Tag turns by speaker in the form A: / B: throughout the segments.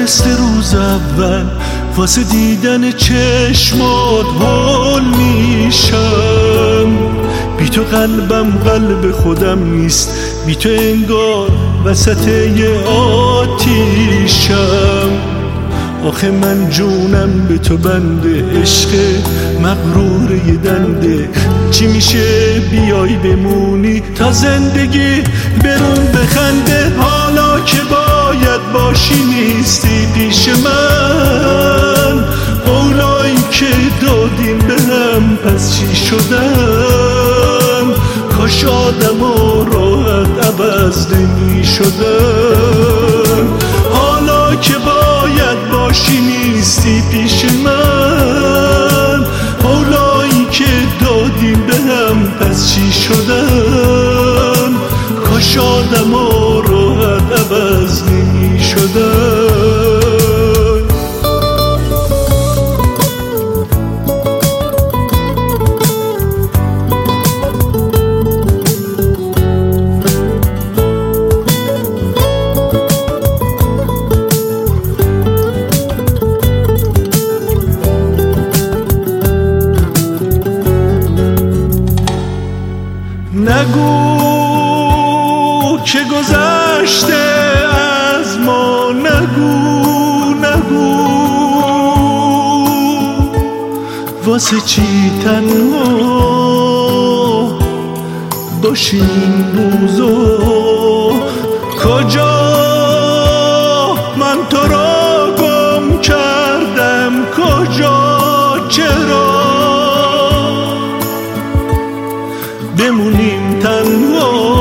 A: مثل روز اول واسه دیدن چشمات حال میشم. بی تو قلبم قلب خودم نیست، بی تو انگار وسط یه آتیشم. آخه من جونم به تو بنده، عشق مغرور یه دنده. چی میشه بیای بمونی تا زندگی برون بخنده؟ حالا که باید باشی نیستی پیش من، قولایی که دادیم به هم پس چی شدن؟ کاش آدم و راحت عوض نمی شدن. حالا که باید باشی نیستی پیش من، قولایی که دادیم به هم پس چی شدن؟ کاش آدم و راحت عوض نمی شدن. نگو که گذشته از ما، نگو واسه چی تنها باشی این روزو؟ کجا من تو را گم کردم، کجا چرا بمونیم تنها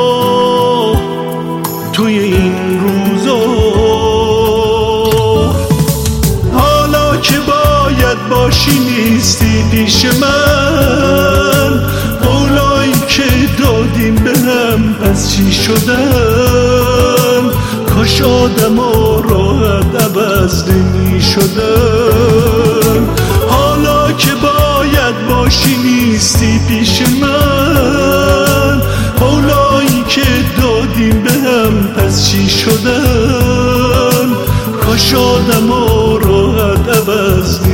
A: توی این روزا؟ حالا که باید باشی نیستی پیش من، قولایی که دادیم به هم پس چی شدن؟ کاش آدم ها راحت عوض نمی شدن. حالا که باید باشی نیستی پیش من، قولایی که دادیم به هم پس چی شدن؟ کاش آدم ها راحت عوض